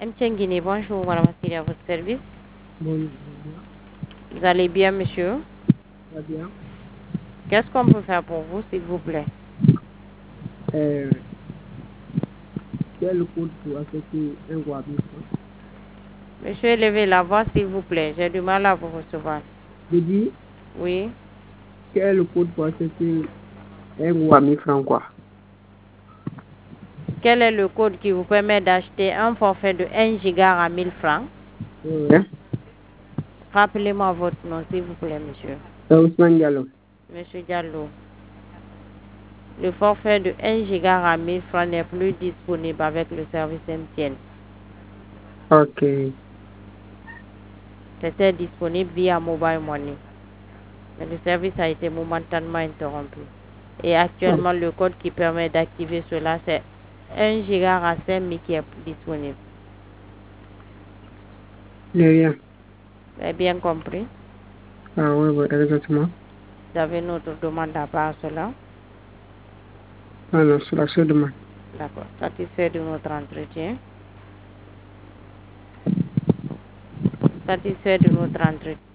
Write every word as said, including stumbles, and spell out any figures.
M T N Guinée, bonjour, madame Assiri, à votre service. Bonjour. Vous allez bien, monsieur? Très bien. Qu'est-ce qu'on peut faire pour vous, s'il vous plaît? Euh, quel code pour acheter un Guadeloupe? Monsieur, levez la voix, s'il vous plaît. J'ai du mal à vous recevoir. Je dis, Oui. quel code pour acheter un Guadeloupe franc quoi? Quel est le code qui vous permet d'acheter un forfait de un giga à mille francs? Oui. Rappelez-moi votre nom, s'il vous plaît, monsieur. C'est Ousmane Diallo. Monsieur Diallo. Le forfait de un giga à mille francs n'est plus disponible avec le service M T N. Ok. C'était disponible via Mobile Money. Mais le service a été momentanément interrompu. Et actuellement, le code qui permet d'activer cela, c'est un giga à cinq mille qui est disponible. De rien. Vous avez bien compris? Ah oui, oui, exactement. Vous avez notre demande à part cela? Ah non, c'est la seule demande. D'accord. Satisfait de notre entretien? Satisfait de notre entretien?